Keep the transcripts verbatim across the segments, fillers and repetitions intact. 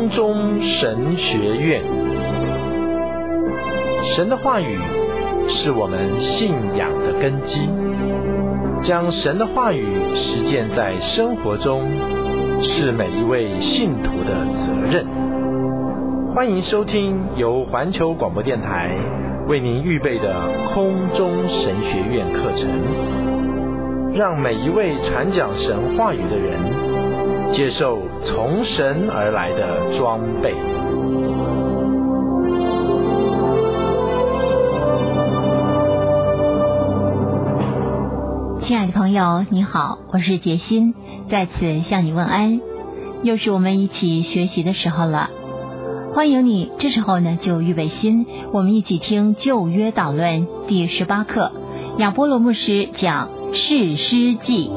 空中神学院。神的话语是我们信仰的根基，将神的话语实践在生活中，是每一位信徒的责任。欢迎收听由环球广播电台为您预备的空中神学院课程，让每一位传讲神话语的人接受从神而来的装备。 亲爱的朋友，你好，我是杰心，在此向你问安。又是我们一起学习的时候了，欢迎你。这时候呢，就预备心，我们一起听旧约导论第十八课，亚波罗牧师讲士师记。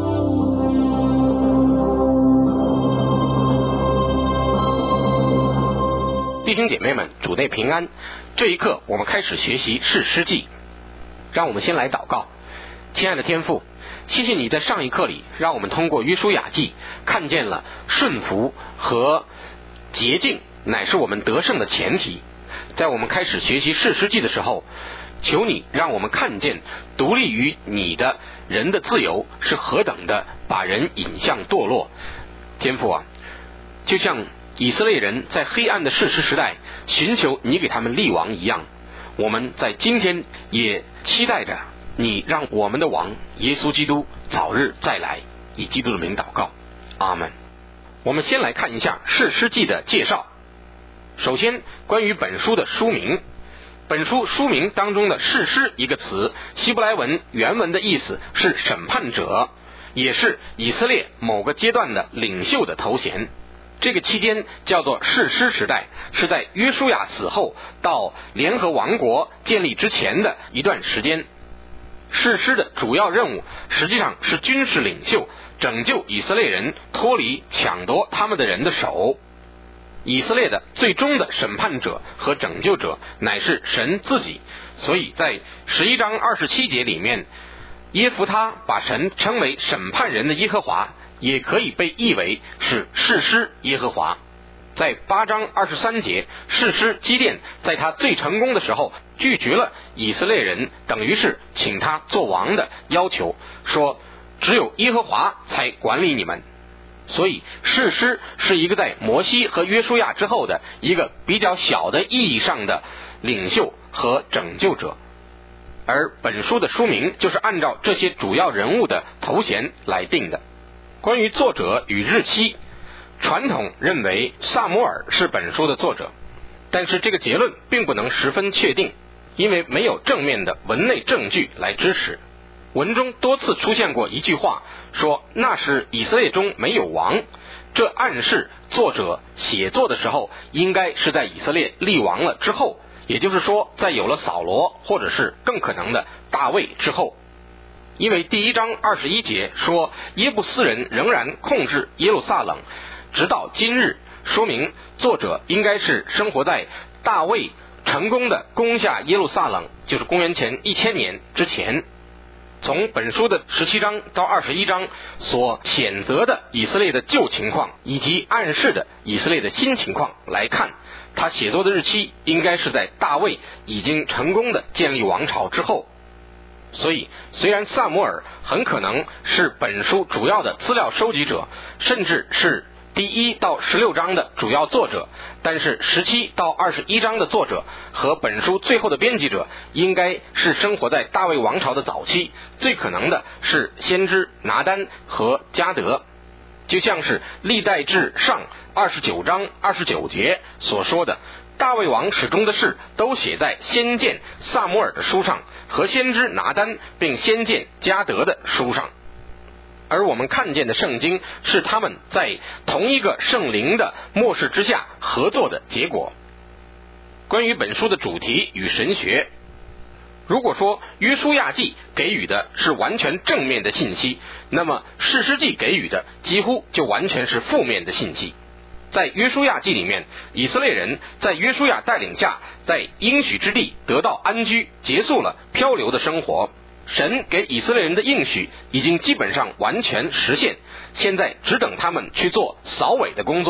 弟兄姐妹们，主内平安。这一课我们开始学习士师记，让我们先来祷告。亲爱的天父，谢谢你在上一课里让我们通过约书亚记看见了顺服和洁净乃是我们得胜的前提。在我们开始学习士师记的时候，求你让我们看见独立于你的人的自由是何等的把人引向堕落。天父啊，就像以色列人在黑暗的士师时代寻求你给他们立王一样，我们在今天也期待着你让我们的王耶稣基督早日再来，以基督的名祷告，阿们。我们先来看一下士师记的介绍。首先，关于本书的书名，本书书名当中的士师一个词，希伯来文原文的意思是审判者，也是以色列某个阶段的领袖的头衔。这个期间叫做士师时代，是在约书亚死后到联合王国建立之前的一段时间。士师的主要任务实际上是军事领袖，拯救以色列人脱离抢夺他们的人的手。以色列的最终的审判者和拯救者乃是神自己，所以在十一章二十七节里面，耶弗他把神称为审判人的耶和华，也可以被译为是士师耶和华。在八章二十三节，士师基甸在他最成功的时候拒绝了以色列人等于是请他做王的要求，说只有耶和华才管理你们。所以士师是一个在摩西和约书亚之后的一个比较小的意义上的领袖和拯救者，而本书的书名就是按照这些主要人物的头衔来定的。关于作者与日期，传统认为撒母耳是本书的作者，但是这个结论并不能十分确定，因为没有正面的文内证据来支持。文中多次出现过一句话，说那时以色列中没有王，这暗示作者写作的时候应该是在以色列立王了之后，也就是说在有了扫罗或者是更可能的大卫之后。因为第一章二十一节说耶布斯人仍然控制耶路撒冷直到今日，说明作者应该是生活在大卫成功的攻下耶路撒冷，就是公元前一千年之前。从本书的十七章到二十一章所谴责的以色列的旧情况以及暗示的以色列的新情况来看，他写作的日期应该是在大卫已经成功的建立王朝之后。所以虽然撒母耳很可能是本书主要的资料收集者，甚至是第一到十六章的主要作者，但是十七到二十一章的作者和本书最后的编辑者应该是生活在大卫王朝的早期，最可能的是先知拿单和迦得，就像是历代志上二十九章二十九节所说的，大卫王始终的事都写在先见撒母耳的书上和先知拿单并先见迦得的书上。而我们看见的圣经是他们在同一个圣灵的默示之下合作的结果。关于本书的主题与神学，如果说约书亚记给予的是完全正面的信息，那么士师记给予的几乎就完全是负面的信息。在约书亚记里面，以色列人在约书亚带领下在应许之地得到安居，结束了漂流的生活。神给以色列人的应许已经基本上完全实现，现在只等他们去做扫尾的工作。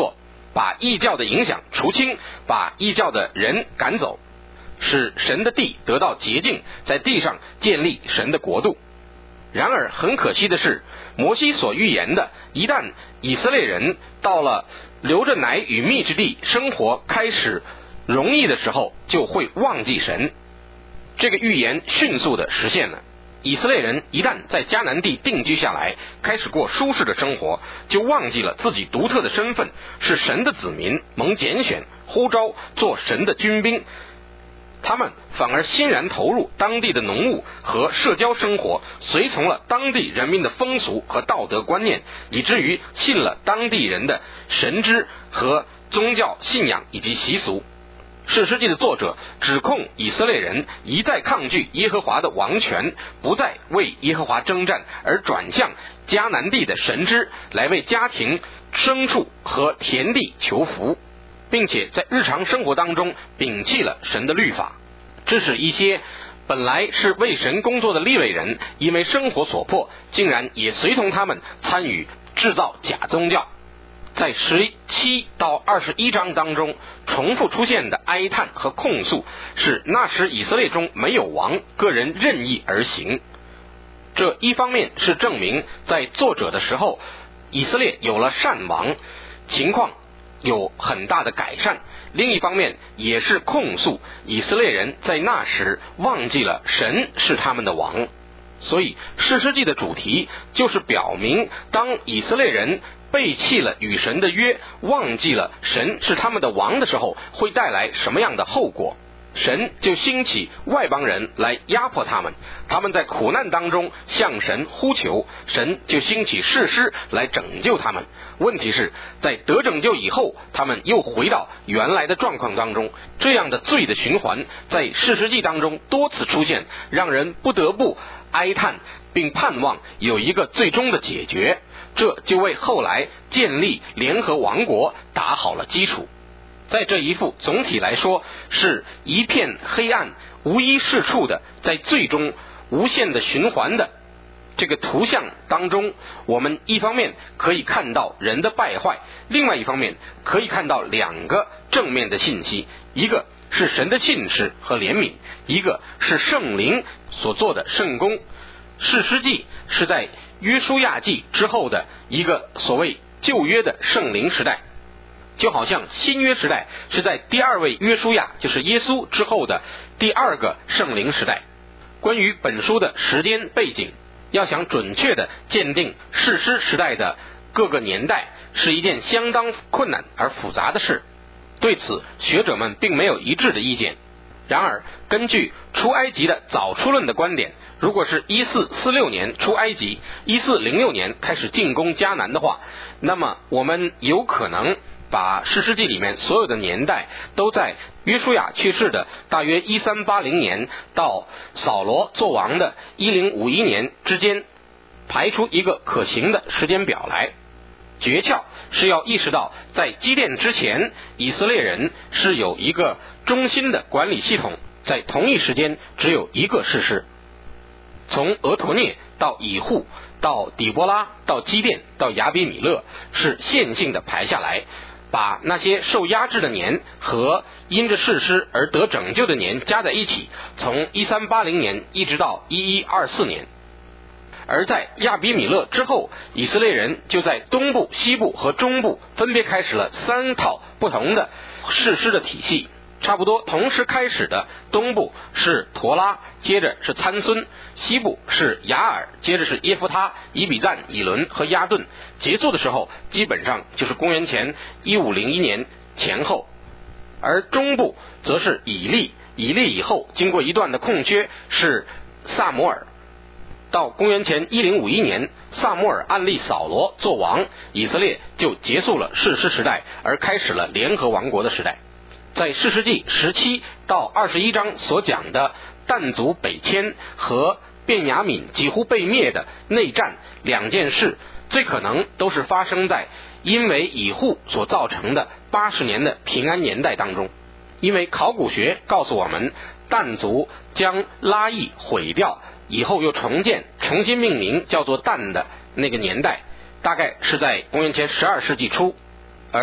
把异教的影响除清，把异教的人赶走，使神的地得到洁净，在地上建立神的国度。然而很可惜的是，摩西所预言的，一旦以色列人到了流着奶与蜜之地生活开始容易的时候，就会忘记神。这个预言迅速的实现了。以色列人一旦在迦南地定居下来，开始过舒适的生活，就忘记了自己独特的身份，是神的子民，蒙拣选呼召做神的军兵。他们反而欣然投入当地的农务和社交生活，随从了当地人民的风俗和道德观念，以至于信了当地人的神知和宗教信仰以及习俗。士师记的作者指控以色列人一再抗拒耶和华的王权，不再为耶和华征战，而转向迦南地的神知来为家庭、牲畜和田地求福，并且在日常生活当中摒弃了神的律法。致使一些本来是为神工作的利未人，因为生活所迫，竟然也随同他们参与制造假宗教。在十七到二十一章当中重复出现的哀叹和控诉，是那时以色列中没有王，个人任意而行。这一方面是证明在作者的时候以色列有了善王，情况有很大的改善，另一方面也是控诉以色列人在那时忘记了神是他们的王。所以士师记的主题就是表明，当以色列人背弃了与神的约，忘记了神是他们的王的时候，会带来什么样的后果。神就兴起外邦人来压迫他们，他们在苦难当中向神呼求，神就兴起士师来拯救他们。问题是在得拯救以后，他们又回到原来的状况当中，这样的罪的循环在士师记当中多次出现，让人不得不哀叹，并盼望有一个最终的解决，这就为后来建立联合王国打好了基础。在这一幅总体来说是一片黑暗、无一是处的，在最终无限的循环的这个图像当中，我们一方面可以看到人的败坏，另外一方面可以看到两个正面的信息，一个是神的信实和怜悯，一个是圣灵所做的圣工。士师记是在约书亚记之后的一个所谓旧约的圣灵时代，就好像新约时代是在第二位约书亚，就是耶稣之后的第二个圣灵时代。关于本书的时间背景，要想准确的鉴定士师时代的各个年代，是一件相当困难而复杂的事。对此学者们并没有一致的意见。然而根据出埃及的早出论的观点，如果是一四四六年出埃及，一四零六年开始进攻迦南的话，那么我们有可能把士师记里面所有的年代都在约书亚去世的大约一三八零年到扫罗做王的一零五一年之间排出一个可行的时间表来。诀窍是要意识到，在基甸之前，以色列人是有一个中心的管理系统，在同一时间只有一个士师。从俄陀涅到以户到底波拉到基甸到亚比米勒是线性的排下来，把那些受压制的年和因着士师而得拯救的年加在一起，从一三八零年一直到一一二四年。而在亚比米勒之后，以色列人就在东部、西部和中部分别开始了三套不同的士师的体系。差不多同时开始的东部是陀拉，接着是参孙；西部是雅尔，接着是耶夫他、以比赞、以伦和亚顿。结束的时候基本上就是公元前一五零一年前后。而中部则是以利，以利以后经过一段的空缺是撒母耳。到公元前一零五一年，撒母耳暗立扫罗做王，以色列就结束了士师时代，而开始了联合王国的时代。在士师记十七到二十一章所讲的但族北迁和便雅悯几乎被灭的内战两件事，最可能都是发生在因为以户所造成的八十年的平安年代当中。因为考古学告诉我们，但族将拉邑毁掉以后又重建，重新命名叫做但的那个年代，大概是在公元前十二世纪初。而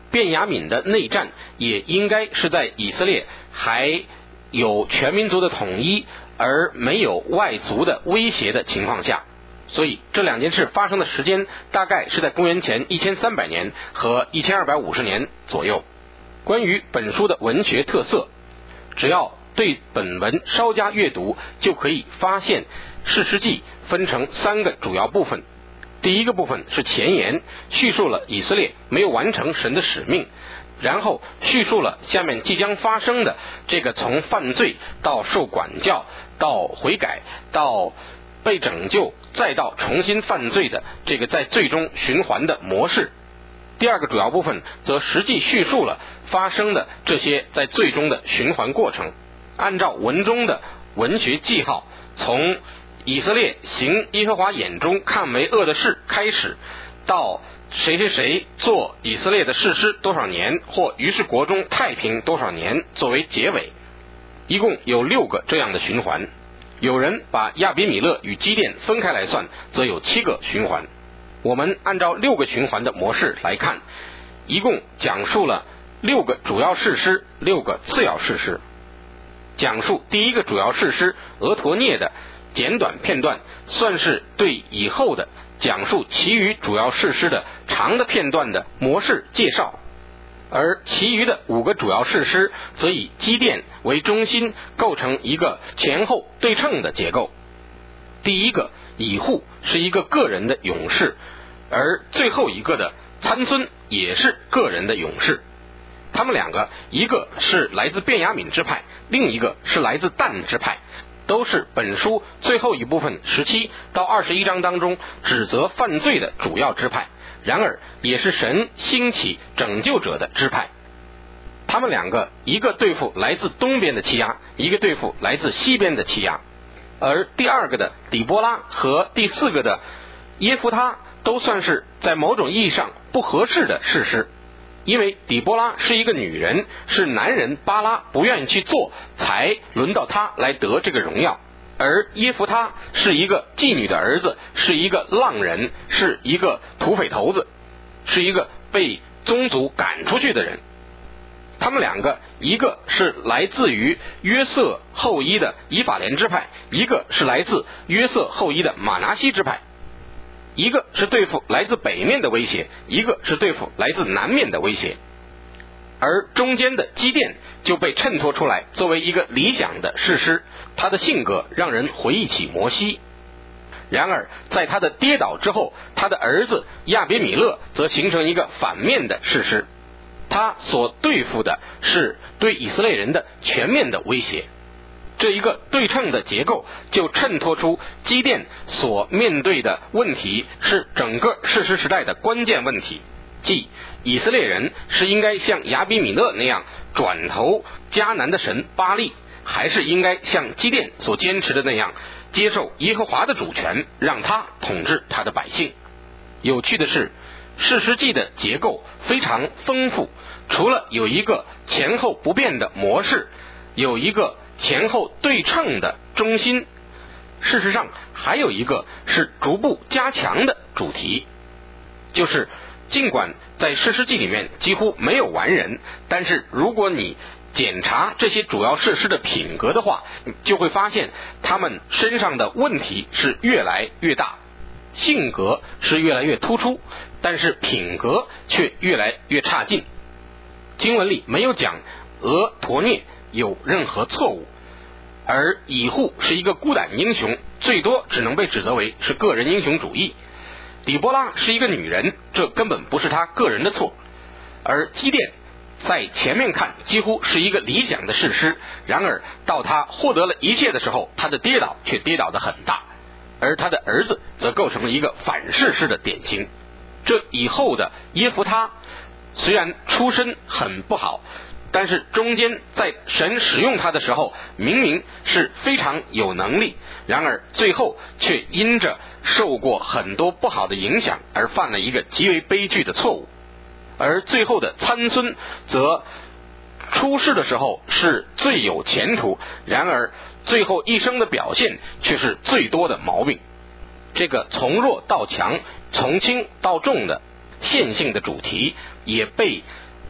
便雅悯的内战也应该是在以色列还有全民族的统一而没有外族的威胁的情况下，所以这两件事发生的时间大概是在公元前一千三百年和一千二百五十年左右。关于本书的文学特色，只要对本文稍加阅读，就可以发现士师记分成三个主要部分。第一个部分是前言，叙述了以色列没有完成神的使命，然后叙述了下面即将发生的这个从犯罪到受管教到悔改到被拯救再到重新犯罪的这个在最终循环的模式。第二个主要部分则实际叙述了发生的这些在最终的循环过程，按照文中的文学记号，从以色列行耶和华眼中看为恶的事开始，到谁谁谁做以色列的士师多少年，或于是国中太平多少年作为结尾。一共有六个这样的循环，有人把亚比米勒与基甸分开来算，则有七个循环。我们按照六个循环的模式来看，一共讲述了六个主要士师，六个次要士师。讲述第一个主要士师俄陀涅的简短片段，算是对以后的讲述其余主要士师的长的片段的模式介绍，而其余的五个主要士师则以基甸为中心，构成一个前后对称的结构。第一个以户是一个个人的勇士，而最后一个的参孙也是个人的勇士。他们两个，一个是来自便雅悯支派，另一个是来自但支派，都是本书最后一部分十七到二十一章当中指责犯罪的主要支派，然而也是神兴起拯救者的支派。他们两个，一个对付来自东边的欺压，一个对付来自西边的欺压。而第二个的底波拉和第四个的耶弗他都算是在某种意义上不合适的士师，因为底波拉是一个女人，是男人巴拉不愿意去做，才轮到他来得这个荣耀。而耶弗他是一个妓女的儿子，是一个浪人，是一个土匪头子，是一个被宗族赶出去的人。他们两个，一个是来自于约瑟后裔的以法莲支派，一个是来自约瑟后裔的马拿西支派。一个是对付来自北面的威胁，一个是对付来自南面的威胁。而中间的基甸就被衬托出来，作为一个理想的士师，他的性格让人回忆起摩西。然而在他的跌倒之后，他的儿子亚别米勒则形成一个反面的士师，他所对付的是对以色列人的全面的威胁。这一个对称的结构就衬托出基甸所面对的问题是整个士师时代的关键问题，即以色列人是应该像亚比米勒那样转投迦南的神巴力，还是应该像基甸所坚持的那样接受耶和华的主权，让他统治他的百姓。有趣的是，士师记的结构非常丰富，除了有一个前后不变的模式，有一个前后对称的中心，事实上还有一个是逐步加强的主题，就是尽管在士师记里面几乎没有完人，但是如果你检查这些主要士师的品格的话，就会发现他们身上的问题是越来越大，性格是越来越突出，但是品格却越来越差劲。经文里没有讲俄陀涅有任何错误，而以户是一个孤胆英雄，最多只能被指责为是个人英雄主义。底波拉是一个女人，这根本不是她个人的错。而基甸在前面看几乎是一个理想的士师，然而到他获得了一切的时候，他的跌倒却跌倒得很大，而他的儿子则构成了一个反士师的典型。这以后的耶弗他虽然出身很不好，但是中间在神使用他的时候明明是非常有能力，然而最后却因着受过很多不好的影响而犯了一个极为悲剧的错误。而最后的参孙则出世的时候是最有前途，然而最后一生的表现却是最多的毛病。这个从弱到强，从轻到重的线性的主题也被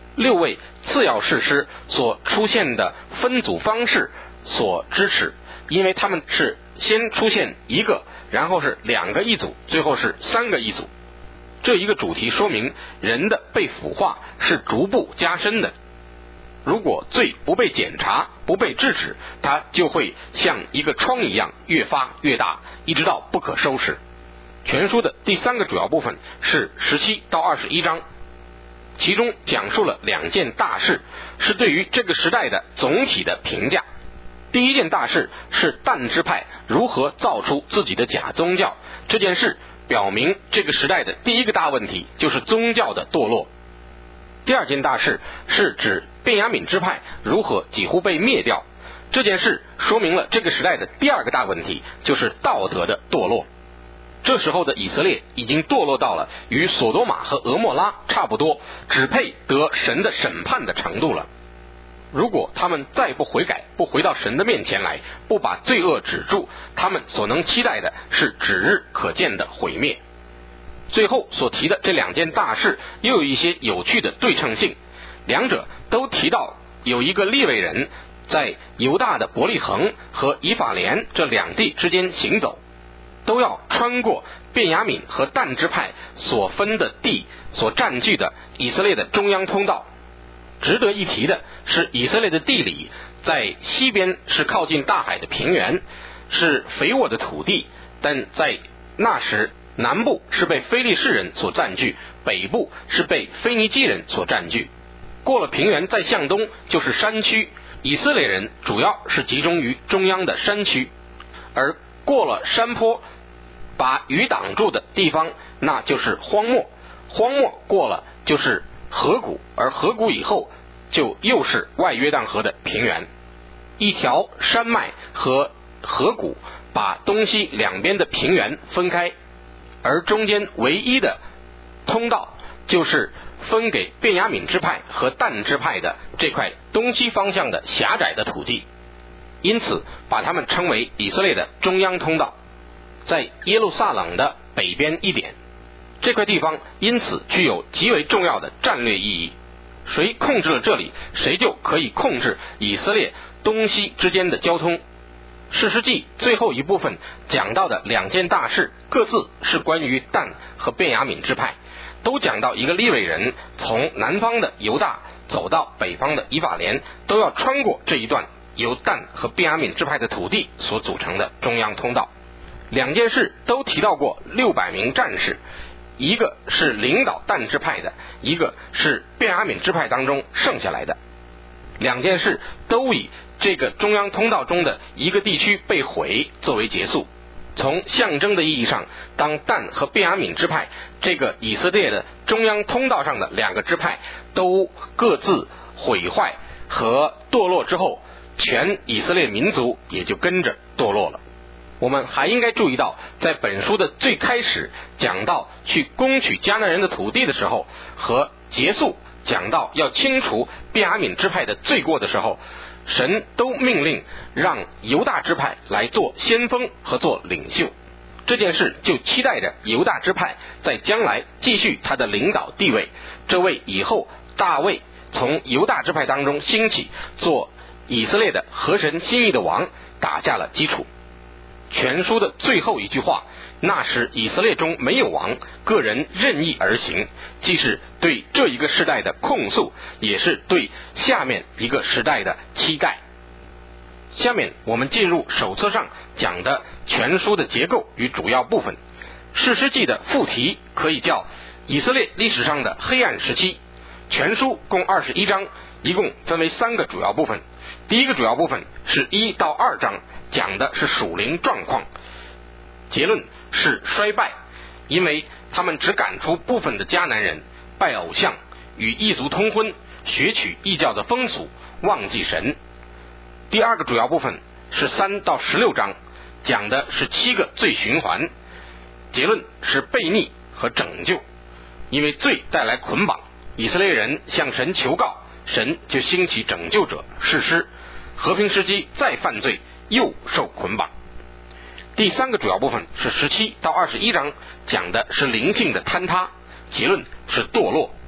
六位次要士师所出现的分组方式所支持，因为他们是先出现一个，然后是两个一组，最后是三个一组。这一个主题说明人的被腐化是逐步加深的，如果罪不被检查，不被制止，它就会像一个疮一样越发越大，一直到不可收拾。全书的第三个主要部分是十七到二十一章，其中讲述了两件大事，是对于这个时代的总体的评价。第一件大事是但支派如何造出自己的假宗教，这件事表明这个时代的第一个大问题就是宗教的堕落。第二件大事是指便雅悯支派如何几乎被灭掉，这件事说明了这个时代的第二个大问题就是道德的堕落。这时候的以色列已经堕落到了与索多玛和俄莫拉差不多，只配得神的审判的程度了。如果他们再不悔改，不回到神的面前来，不把罪恶止住，他们所能期待的是指日可见的毁灭。最后所提的这两件大事又有一些有趣的对称性，两者都提到有一个利未人在犹大的伯利恒和以法莲这两地之间行走，都要穿过便雅悯和但支派所分的地所占据的以色列的中央通道。值得一提的是，以色列的地理在西边是靠近大海的平原，是肥沃的土地，但在那时南部是被非利士人所占据，北部是被腓尼基人所占据。过了平原再向东就是山区，以色列人主要是集中于中央的山区，而过了山坡把雨挡住的地方那就是荒漠，荒漠过了就是河谷，而河谷以后就又是外约旦河的平原。一条山脉和河谷把东西两边的平原分开，而中间唯一的通道就是分给便雅悯支派和但支派的这块东西方向的狭窄的土地，因此把它们称为以色列的中央通道。在耶路撒冷的北边一点，这块地方因此具有极为重要的战略意义，谁控制了这里，谁就可以控制以色列东西之间的交通。士师记最后一部分讲到的两件大事，各自是关于但和便雅悯支派，都讲到一个利未人从南方的犹大走到北方的以法莲，都要穿过这一段由但和便雅悯支派的土地所组成的中央通道。两件事都提到过六百名战士，一个是领导但支派的，一个是便雅悯支派当中剩下来的。两件事都以这个中央通道中的一个地区被毁作为结束。从象征的意义上，当但和便雅悯支派这个以色列的中央通道上的两个支派都各自毁坏和堕落之后，全以色列民族也就跟着堕落了。我们还应该注意到，在本书的最开始讲到去攻取迦南人的土地的时候，和结束讲到要清除便雅悯支派的罪过的时候，神都命令让犹大支派来做先锋和做领袖。这件事就期待着犹大支派在将来继续他的领导地位，这为以后大卫从犹大支派当中兴起做以色列的合神心意的王打下了基础。全书的最后一句话，那时以色列中没有王，个人任意而行，既是对这一个时代的控诉，也是对下面一个时代的期待。下面我们进入手册上讲的全书的结构与主要部分。士师记的副题可以叫以色列历史上的黑暗时期。全书共二十一章，一共分为三个主要部分。第一个主要部分是一到二章，讲的是属灵状况，结论是衰败，因为他们只赶出部分的迦南人，拜偶像，与异族通婚，学取异教的风俗，忘记神。第二个主要部分是三到十六章，讲的是七个罪循环，结论是悖逆和拯救，因为罪带来捆绑，以色列人向神求告，神就兴起拯救者士师，和平时期再犯罪又受捆绑。第三个主要部分是十七到二十一章，讲的是灵性的坍塌，结论是堕落，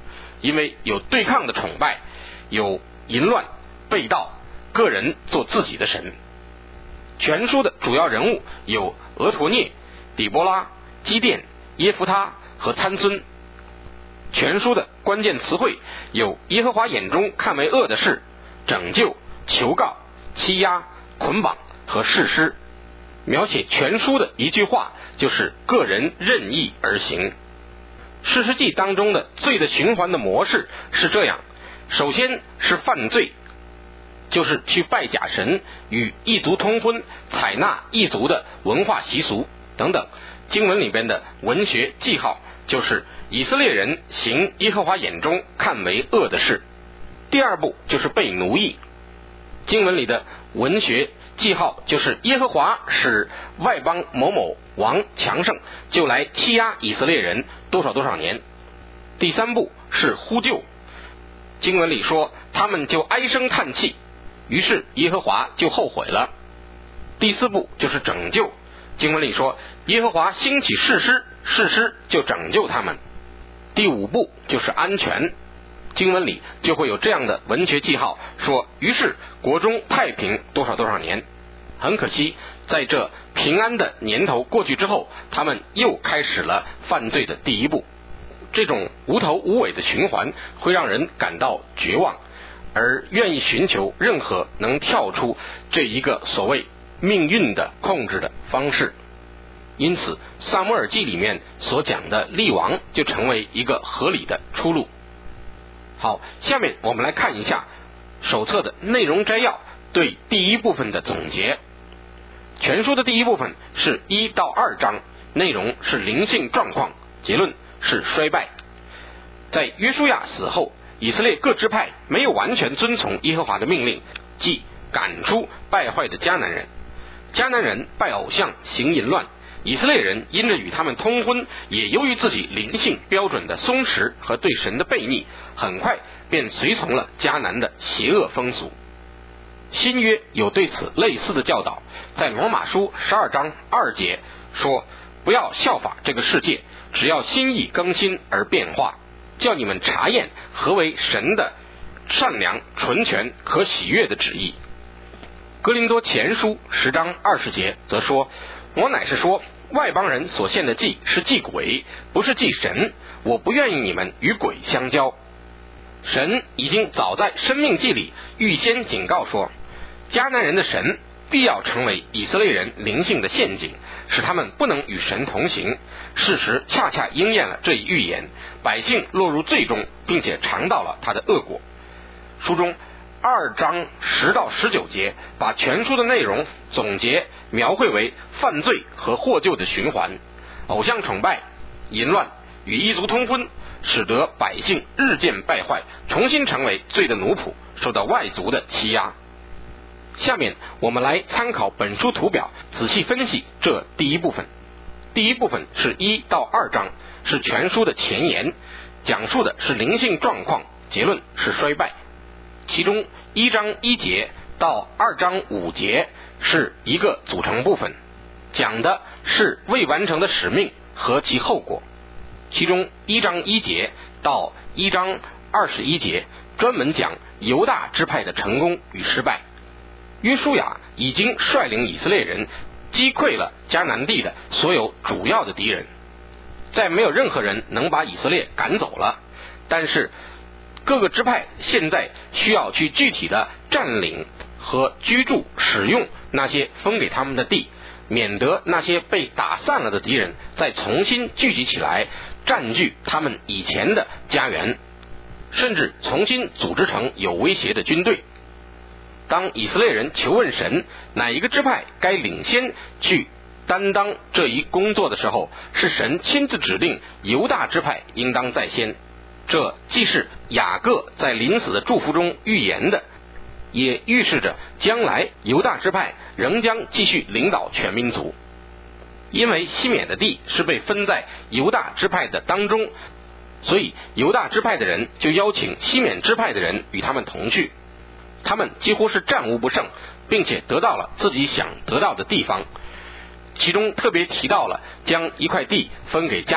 因为有对抗的崇拜，有淫乱、背道，个人做自己的神。全书的主要人物有俄陀涅、底波拉、基甸、耶弗他和参孙。全书的关键词汇有耶和华眼中看为恶的事、拯救、求告、欺压、捆绑和誓师。描写全书的一句话就是个人任意而行。士师记当中的罪的循环的模式是这样：首先是犯罪，就是去拜假神，与异族通婚，采纳异族的文化习俗等等。经文里边的文学记号就是以色列人行耶和华眼中看为恶的事。第二步就是被奴役，经文里的文学记号就是耶和华使外邦某某王强盛，就来欺压以色列人多少多少年。第三步是呼救，经文里说他们就唉声叹气，于是耶和华就后悔了。第四步就是拯救，经文里说耶和华兴起士师，士师就拯救他们。第五步就是安全，经文里就会有这样的文学记号，说于是国中太平多少多少年。很可惜，在这平安的年头过去之后，他们又开始了犯罪的第一步。这种无头无尾的循环会让人感到绝望，而愿意寻求任何能跳出这一个所谓命运的控制的方式。因此撒母耳记里面所讲的立王就成为一个合理的出路。好，下面我们来看一下手册的内容摘要对第一部分的总结。全书的第一部分是一到二章，内容是灵性状况，结论是衰败。在约书亚死后，以色列各支派没有完全遵从耶和华的命令，即赶出败坏的迦南人。迦南人拜偶像，行淫乱，以色列人因着与他们通婚，也由于自己灵性标准的松弛和对神的悖逆，很快便随从了迦南的邪恶风俗。新约有对此类似的教导，在罗马书十二章二节说，不要效法这个世界，只要心意更新而变化，叫你们查验何为神的善良、纯全、可喜悦的旨意。哥林多前书十章二十节则说，我乃是说外邦人所献的祭是祭鬼，不是祭神，我不愿意你们与鬼相交。神已经早在生命记里预先警告说，迦南人的神必要成为以色列人灵性的陷阱，使他们不能与神同行。事实恰恰应验了这一预言，百姓落入罪中，并且尝到了他的恶果。书中二章十到十九节把全书的内容总结描绘为犯罪和获救的循环，偶像崇拜、淫乱与异族通婚，使得百姓日渐败坏，重新成为罪的奴仆，受到外族的欺压。下面我们来参考本书图表，仔细分析这第一部分。第一部分是一到二章，是全书的前言，讲述的是灵性状况，结论是衰败。其中一章一节到二章五节是一个组成部分，讲的是未完成的使命和其后果。其中一章一节到一章二十一节专门讲犹大支派的成功与失败。约书亚已经率领以色列人击溃了迦南地的所有主要的敌人，再没有任何人能把以色列赶走了，但是各个支派现在需要去具体的占领和居住使用那些分给他们的地，免得那些被打散了的敌人再重新聚集起来占据他们以前的家园，甚至重新组织成有威胁的军队。当以色列人求问神哪一个支派该领先去担当这一工作的时候，是神亲自指定犹大支派应当在先。这既是雅各在临死的祝福中预言的，也预示着将来犹大支派仍将继续领导全民族。因为西缅的地是被分在犹大支派的当中，所以犹大支派的人就邀请西缅支派的人与他们同去，他们几乎是战无不胜，并且得到了自己想得到的地方。其中特别提到了将一块地分给迦勒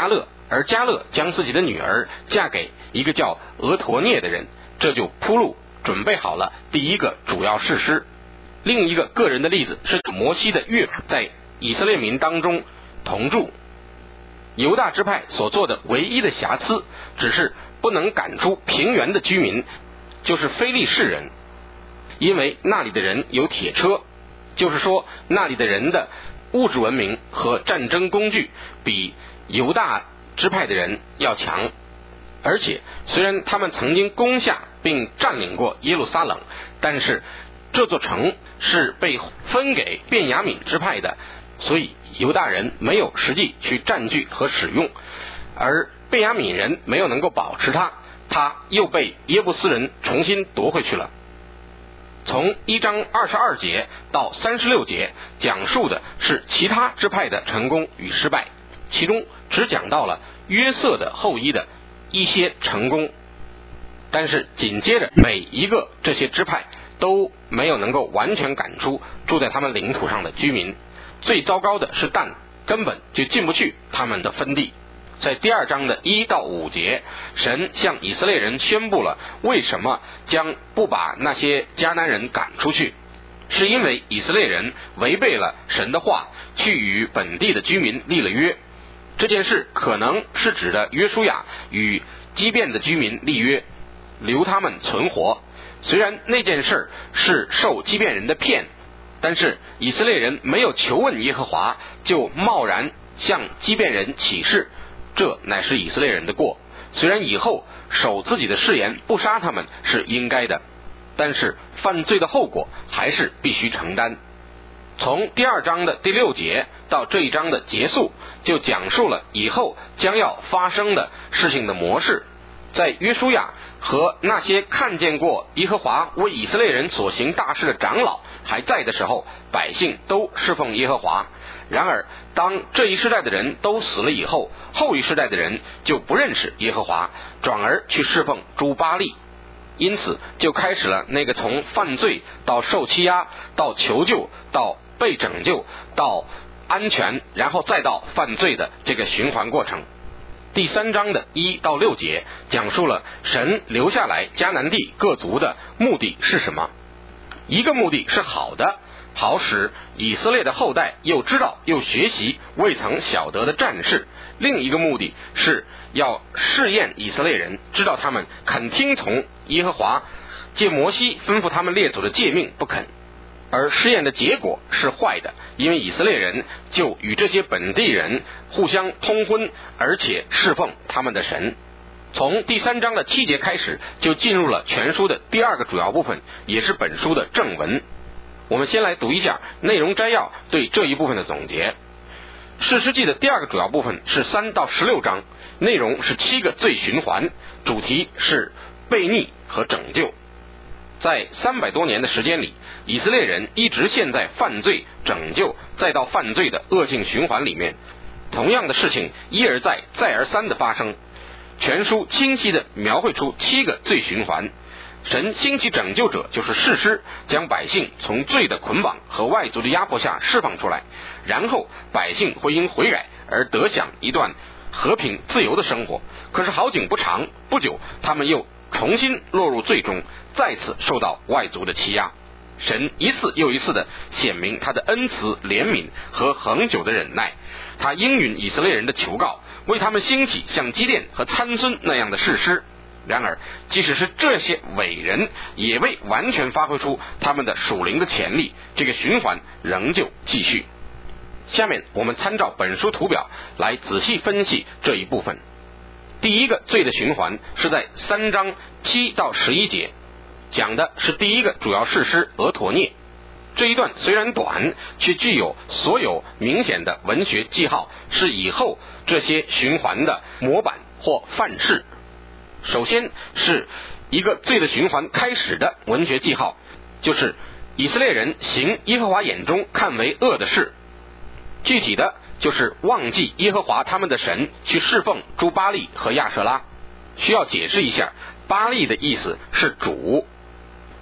而迦勒将自己的女儿嫁给一个叫俄陀涅的人，这就铺路准备好了第一个主要士师。另一个个人的例子是摩西的岳父在以色列民当中同住。犹大支派所做的唯一的瑕疵，只是不能赶出平原的居民，就是非利士人，因为那里的人有铁车，就是说那里的人的物质文明和战争工具比犹大支派的人要强。而且虽然他们曾经攻下并占领过耶路撒冷，但是这座城是被分给便雅悯支派的，所以犹大人没有实际去占据和使用，而便雅悯人没有能够保持它，它又被耶布斯人重新夺回去了。从一章二十二节到三十六节讲述的是其他支派的成功与失败，其中只讲到了约瑟的后裔的一些成功，但是紧接着每一个这些支派都没有能够完全赶出住在他们领土上的居民。最糟糕的是但，根本就进不去他们的分地。在第二章的一到五节，神向以色列人宣布了为什么将不把那些迦南人赶出去，是因为以色列人违背了神的话，去与本地的居民立了约。这件事可能是指的约书亚与基遍的居民立约，留他们存活。虽然那件事是受基遍人的骗，但是以色列人没有求问耶和华，就贸然向基遍人起誓，这乃是以色列人的过。虽然以后守自己的誓言不杀他们是应该的，但是犯罪的后果还是必须承担。从第二章的第六节到这一章的结束，就讲述了以后将要发生的事情的模式。在约书亚和那些看见过耶和华为以色列人所行大事的长老还在的时候，百姓都侍奉耶和华。然而当这一世代的人都死了以后，后一世代的人就不认识耶和华，转而去侍奉诸巴力。因此就开始了那个从犯罪到受欺压到求救到被拯救到安全，然后再到犯罪的这个循环过程。第三章的一到六节讲述了神留下来迦南地各族的目的是什么。一个目的是好的，好使以色列的后代又知道又学习未曾晓得的战事；另一个目的是要试验以色列人，知道他们肯听从耶和华借摩西吩咐他们列祖的诫命不肯。而试验的结果是坏的，因为以色列人就与这些本地人互相通婚，而且侍奉他们的神。从第三章的七节开始，就进入了全书的第二个主要部分，也是本书的正文。我们先来读一下内容摘要对这一部分的总结。士师记的第二个主要部分是三到十六章，内容是七个罪循环，主题是悖逆和拯救。在三百多年的时间里，以色列人一直陷在犯罪、拯救再到犯罪的恶性循环里面，同样的事情一而再再而三的发生。全书清晰地描绘出七个罪循环。神兴起拯救者，就是士师，将百姓从罪的捆绑和外族的压迫下释放出来，然后百姓会因悔改而得享一段和平自由的生活。可是好景不长，不久他们又重新落入罪中，再次受到外族的欺压。神一次又一次地显明他的恩慈、怜悯和恒久的忍耐。他应允以色列人的求告，为他们兴起像基甸和参孙那样的士师。然而即使是这些伟人，也未完全发挥出他们的属灵的潜力，这个循环仍旧继续。下面我们参照本书图表来仔细分析这一部分。第一个罪的循环是在三章七到十一节，讲的是第一个主要士师俄陀涅。这一段虽然短，却具有所有明显的文学记号，是以后这些循环的模板或范式。首先是一个罪的循环开始的文学记号，就是以色列人行耶和华眼中看为恶的事，具体的就是忘记耶和华他们的神，去侍奉诸巴力和亚舍拉。需要解释一下，巴力的意思是主，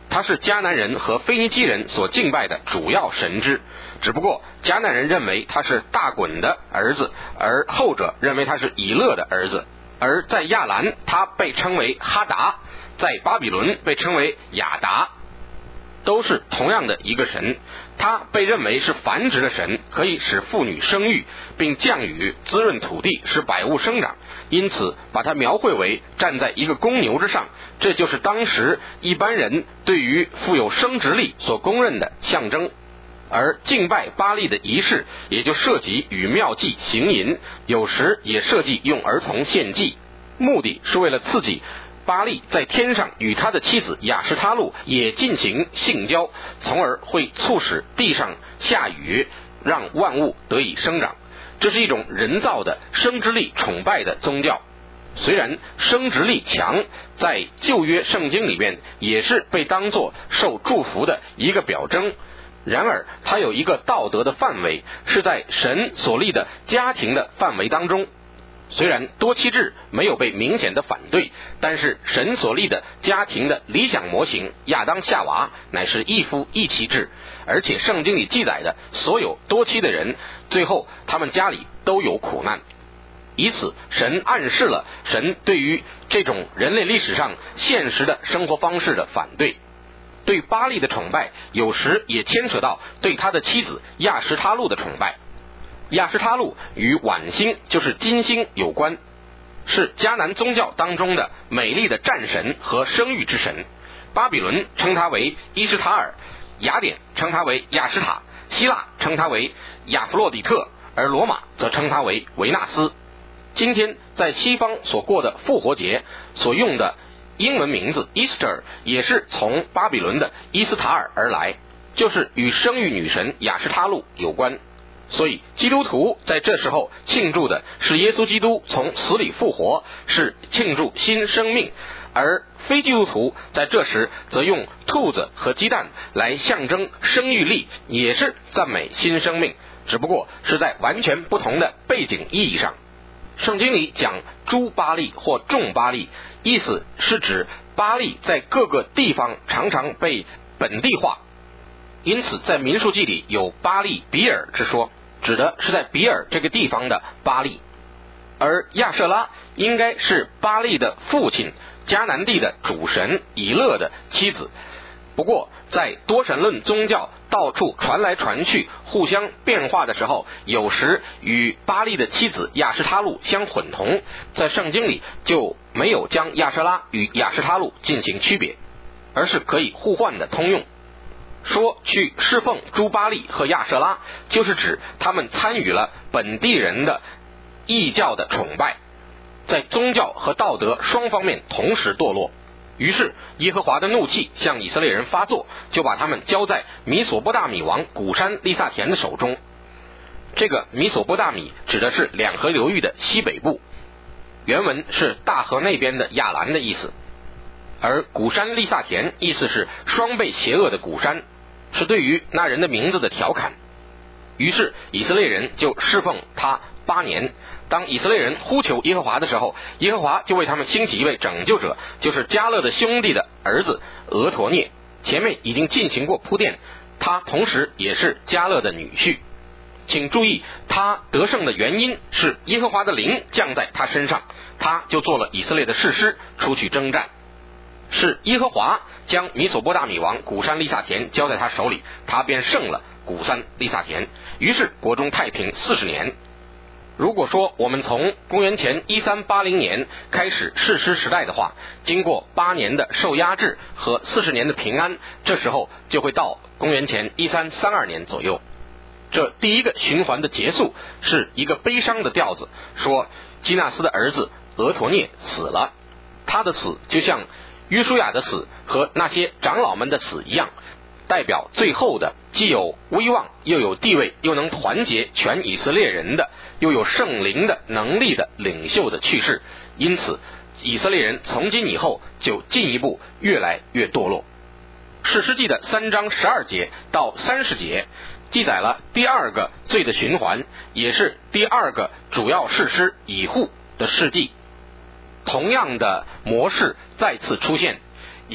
他是迦南人和腓尼基人所敬拜的主要神之，只不过迦南人认为他是大滚的儿子，而后者认为他是以勒的儿子。而在亚兰他被称为哈达，在巴比伦被称为亚达，都是同样的一个神。他被认为是繁殖的神，可以使妇女生育，并降雨滋润土地，使百物生长，因此把它描绘为站在一个公牛之上，这就是当时一般人对于富有生殖力所公认的象征。而敬拜巴力的仪式也就涉及与庙妓行淫，有时也涉及用儿童献祭，目的是为了刺激巴力在天上与他的妻子亚什他路也进行性交，从而会促使地上下雨，让万物得以生长。这是一种人造的生殖力崇拜的宗教。虽然生殖力强在旧约圣经里面也是被当作受祝福的一个表征，然而它有一个道德的范围，是在神所立的家庭的范围当中。虽然多妻制没有被明显的反对，但是神所立的家庭的理想模型亚当夏娃乃是一夫一妻制，而且圣经里记载的所有多妻的人，最后他们家里都有苦难。以此神暗示了神对于这种人类历史上现实的生活方式的反对。对巴力的崇拜有时也牵扯到对他的妻子亚什他路的崇拜。亚什他路与晚星就是金星有关，是迦南宗教当中的美丽的战神和生育之神。巴比伦称他为伊什塔尔，雅典称他为亚什塔，希腊称他为亚弗洛狄特，而罗马则称他为维纳斯。今天在西方所过的复活节所用的英文名字 Easter 也是从巴比伦的伊斯塔尔而来，就是与生育女神亚什他路有关。所以基督徒在这时候庆祝的是耶稣基督从死里复活，是庆祝新生命，而非基督徒在这时则用兔子和鸡蛋来象征生育力，也是赞美新生命，只不过是在完全不同的背景意义上。圣经里讲诸巴力或众巴力，意思是指巴力在各个地方常常被本地化，因此在民数记里有巴力比尔之说，指的是在比尔这个地方的巴力。而亚舍拉应该是巴力的父亲迦南地的主神以勒的妻子，不过在多神论宗教到处传来传去互相变化的时候，有时与巴力的妻子亚什他路相混同，在圣经里就没有将亚舍拉与亚什他路进行区别，而是可以互换的通用。说去侍奉诸巴力和亚舍拉，就是指他们参与了本地人的异教的崇拜，在宗教和道德双方面同时堕落。于是耶和华的怒气向以色列人发作，就把他们交在米索波大米王古珊利萨田的手中。这个米索波大米指的是两河流域的西北部，原文是大河那边的亚兰的意思，而古珊利萨田意思是双倍邪恶的古珊，是对于那人的名字的调侃。于是以色列人就侍奉他八年。当以色列人呼求耶和华的时候，耶和华就为他们兴起一位拯救者，就是迦勒的兄弟的儿子俄陀涅。前面已经进行过铺垫，他同时也是迦勒的女婿。请注意，他得胜的原因是耶和华的灵降在他身上，他就做了以色列的士师，出去征战。是耶和华将米索波大米王古珊利萨田交在他手里，他便胜了古珊利萨田，于是国中太平四十年。如果说我们从公元前一三八零年开始士师时代的话，经过八年的受压制和四十年的平安，这时候就会到公元前一三三二年左右。这第一个循环的结束是一个悲伤的调子，说基纳斯的儿子俄陀涅死了，他的死就像约书亚的死和那些长老们的死一样，代表最后的既有威望又有地位又能团结全以色列人的又有圣灵的能力的领袖的去世。因此以色列人从今以后就进一步越来越堕落。士师记的三章十二节到三十节记载了第二个罪的循环，也是第二个主要士师以户的事迹。同样的模式再次出现，以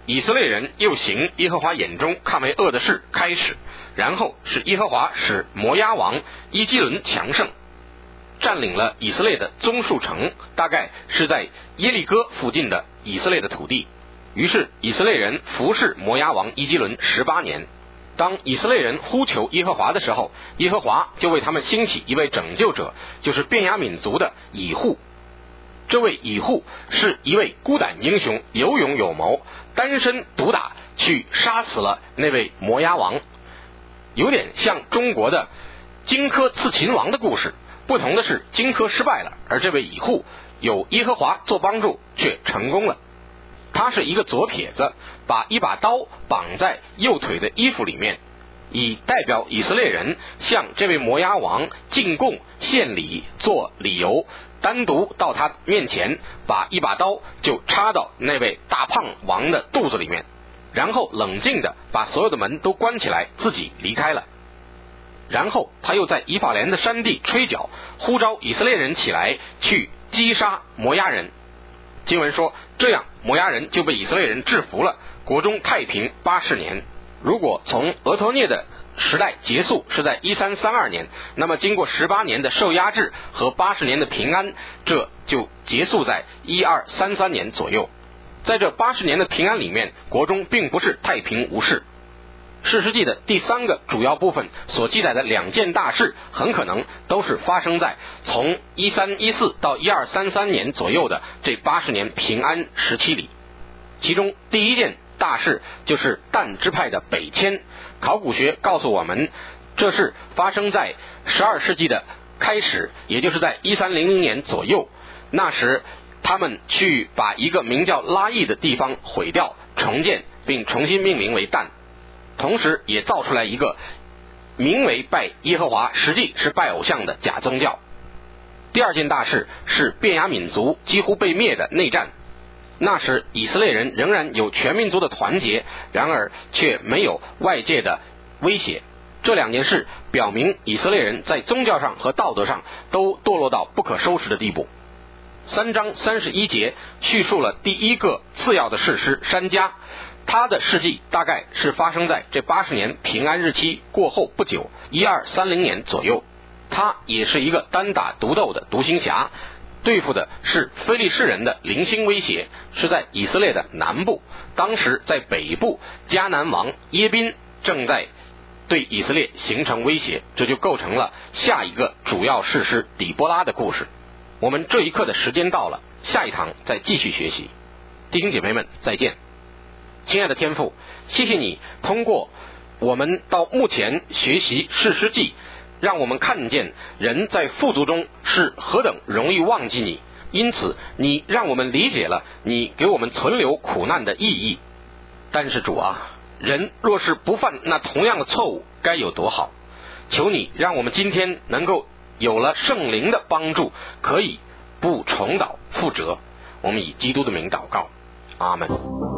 以色列人又行耶和华眼中看为恶的事开始，然后是耶和华使摩押王伊基伦强盛，占领了以色列的棕树城，大概是在耶利哥附近的以色列的土地。于是以色列人服侍摩押王伊基伦十八年。当以色列人呼求耶和华的时候，耶和华就为他们兴起一位拯救者，就是便雅悯族的以户。这位以户是一位孤胆英雄，有勇有谋，单身独打去杀死了那位摩押王，有点像中国的荆轲刺秦王的故事。不同的是，荆轲失败了，而这位以户有耶和华做帮助，却成功了。他是一个左撇子，把一把刀绑在右腿的衣服里面，以代表以色列人向这位摩押王进贡献礼做理由，单独到他面前，把一把刀就插到那位大胖王的肚子里面，然后冷静地把所有的门都关起来，自己离开了。然后他又在以法莲的山地吹角，呼召以色列人起来去击杀摩押人。经文说，这样摩押人就被以色列人制服了，国中太平八十年。如果从俄陀涅的时代结束是在一三三二年，那么经过十八年的受压制和八十年的平安，这就结束在一二三三年左右。在这八十年的平安里面，国中并不是太平无事。士师记的第三个主要部分所记载的两件大事，很可能都是发生在从一三一四到一二三三年左右的这八十年平安时期里。其中第一件大事就是但支派的北迁，考古学告诉我们，这是发生在十二世纪的开始，也就是在一三零零年左右。那时他们去把一个名叫拉邑的地方毁掉，重建并重新命名为但，同时也造出来一个名为拜耶和华，实际是拜偶像的假宗教。第二件大事是便雅悯族几乎被灭的内战。那时以色列人仍然有全民族的团结，然而却没有外界的威胁。这两件事表明以色列人在宗教上和道德上都堕落到不可收拾的地步。三章三十一节叙述了第一个次要的士师珊迦，他的事迹大概是发生在这八十年平安日期过后不久，一二三零年左右。他也是一个单打独斗的独行侠，对付的是非利士人的零星威胁，是在以色列的南部。当时在北部，迦南王耶宾正在对以色列形成威胁，这就构成了下一个主要士师底波拉的故事。我们这一课的时间到了，下一堂再继续学习。弟兄姐妹们，再见。亲爱的天父，谢谢你通过我们到目前学习士师记，让我们看见人在富足中是何等容易忘记你，因此你让我们理解了你给我们存留苦难的意义。但是主啊，人若是不犯那同样的错误，该有多好。求你让我们今天能够有了圣灵的帮助，可以不重蹈覆辙。我们以基督的名祷告，阿们。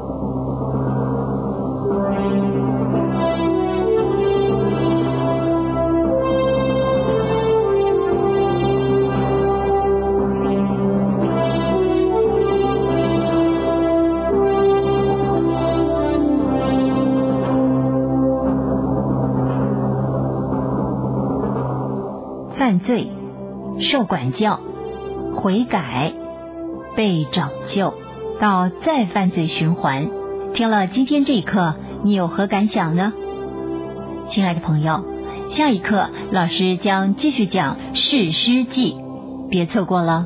犯罪、受管教、悔改、被拯救，到再犯罪循环。听了今天这一课，你有何感想呢？亲爱的朋友，下一课老师将继续讲士师记，别错过了。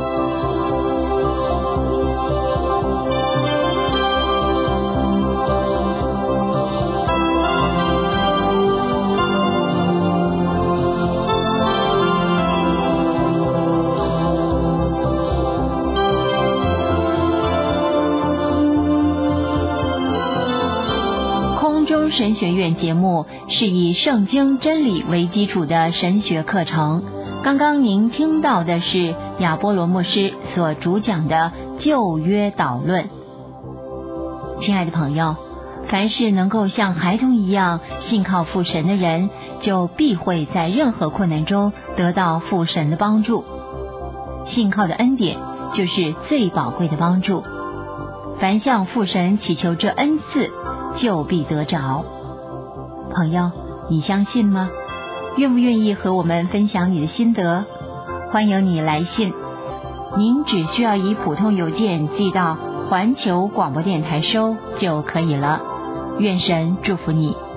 神学院节目是以圣经真理为基础的神学课程。刚刚您听到的是亚波罗牧师所主讲的旧约导论。亲爱的朋友，凡是能够像孩童一样信靠父神的人，就必会在任何困难中得到父神的帮助。信靠的恩典就是最宝贵的帮助。 凡向父神祈求这恩赐，就必得着。朋友，你相信吗？愿不愿意和我们分享你的心得？欢迎你来信，您只需要以普通邮件寄到环球广播电台收就可以了。愿神祝福你。